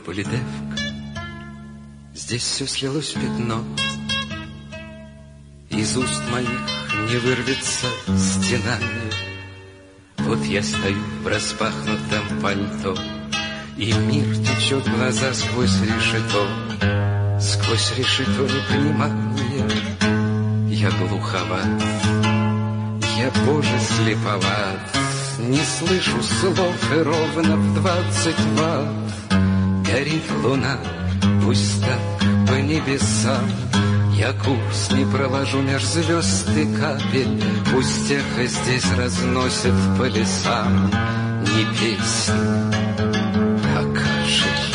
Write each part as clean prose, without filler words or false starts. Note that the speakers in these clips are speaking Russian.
Полидевка. Здесь все слилось в пятно, из уст моих не вырвется стенами. Вот я стою в распахнутом пальто, и мир течет в глаза сквозь решето. Сквозь решето непонимание. Я глуховат, я, Боже, слеповат, не слышу слов, и ровно в 20 ватт горит луна, пусть так по небесам. Я курс не проложу меж звезд и капель, пусть эхо здесь разносит по лесам не песнь, а кашель.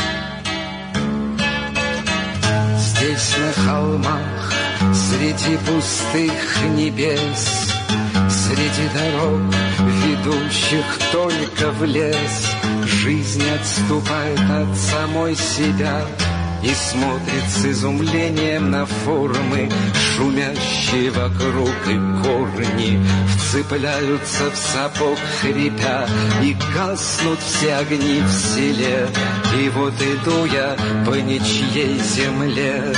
Здесь на холмах, среди пустых небес, среди дорог, ведущих только в лес, жизнь отступает от самой себя и смотрит с изумлением на формы, шумящие вокруг, и корни вцепляются в сапог хрипя, и гаснут все огни в селе. И вот иду я по ничьей земле.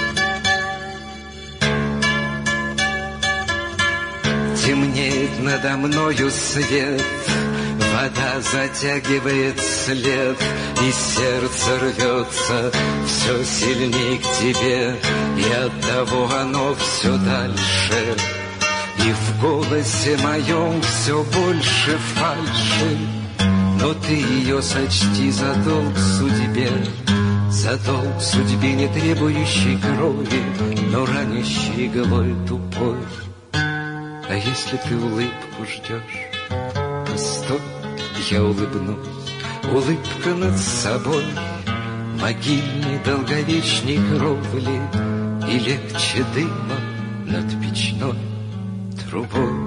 Темнеет надо мною свет, вода затягивает след, и сердце рвется все сильнее к тебе, и оттого оно все дальше. И в голосе моем все больше фальши, но ты ее сочти за долг судьбе, за долг судьбе, не требующей крови, но ранящей иглой тупой. А если ты улыбку ждешь, постой, я улыбнусь, улыбка над собой, могильной долговечной кровли, и легче дыма над печной трубой.